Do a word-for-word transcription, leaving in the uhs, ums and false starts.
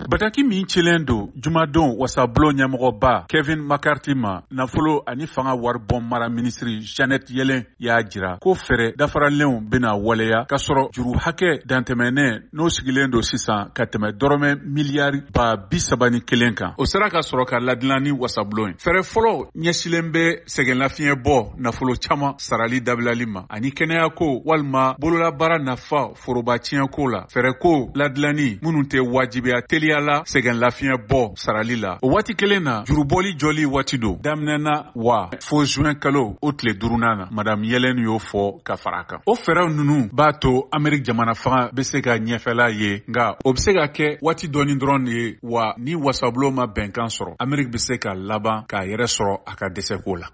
bataki min cilen don jumadon wasabulon ɲɛmɔgɔba Kevin McCarthy ma nafolo ani fanga waribɔn mara minisiri Janet Yellen y'a jira ko fɛrɛ dafaralenw bena waleya ka sɔrɔ juru hakɛ dantɛmɛnen n'o sigilen don sisan ka tɛmɛ dɔrɔmɛ miliyari ba bisaba ni kelen kan. O sera ka sɔrɔ ka ladilan ni wasabulon ye. Fɛrɛ fɔlɔ ɲɛsilen bɛ sɛgɛnlafiɲɛ bɔ nafolo caman sarali dabilali ma ani kɛnɛya ko walima bololabaara nafa foroba tiɲɛ ko la. Fɛrɛ ko ladilani minnu tɛ wajibiya teliya la sɛgɛnlafiɲɛ bɔ sarali la. O waati kelen na jurubɔli jɔli waati don daminɛna wa fo juin kalo o tile duurunan na madame Yellen y'o fɔ ka fara kan. O fɛrɛw ninnu b'a to Ameriki jamana fanga bɛ se ka ɲɛfɛla ye nka o bɛ se ka kɛ waati dɔɔni dɔrɔn de ye wa ni wasabulon ma bɛnkan sɔrɔ Ameriki bɛ se ka laban k'a yɛrɛ sɔrɔ a ka dɛsɛko la.